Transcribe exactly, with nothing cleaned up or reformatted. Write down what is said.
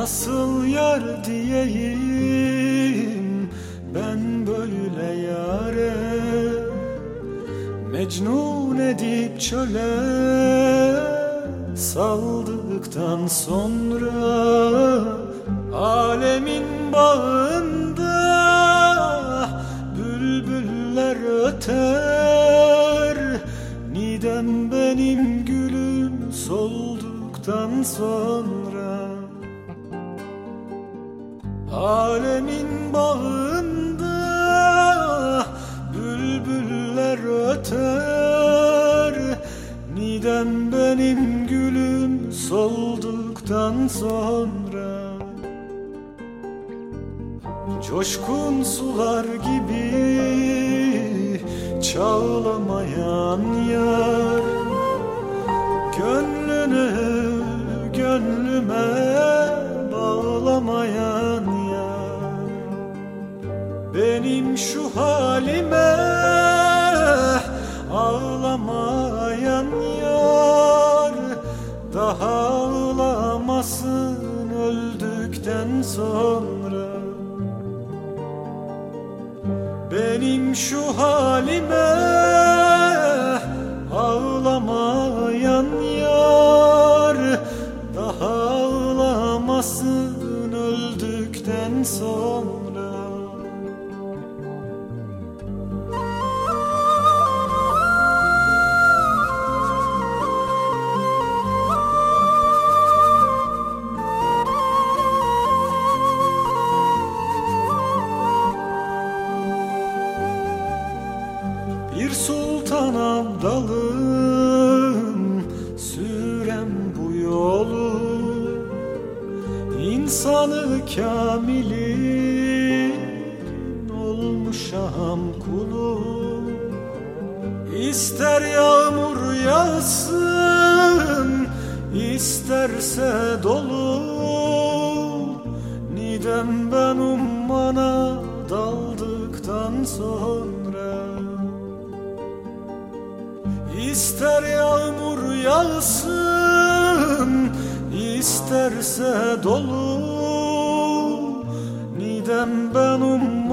Nasıl yar diyeyim ben böyle yâre, Mecnun edip çöle saldıktan sonra, alemin bağında bülbüller öter, nidem benim gülüm solduktan sonra. Alemin bağında bülbüller öter, nidem benim gülüm solduktan sonra. Coşkun sular gibi çağlamayan yar, gönlünü gönlüme bağlamayan yar, benim şu halime ağlamayan yar, daha ağlamasın öldükten sonra. Benim şu halime ağlamayan yar, daha ağlamasın öldükten sonra. Bir sultan abdalım sürem bu yolu, İnsanı kamilin olmuşam kulu. İster yağmur yağsın, isterse dolu, nidem ben ummana daldıktan sonra. İster yağmur yağsın, isterse dolu, nidem ben ummana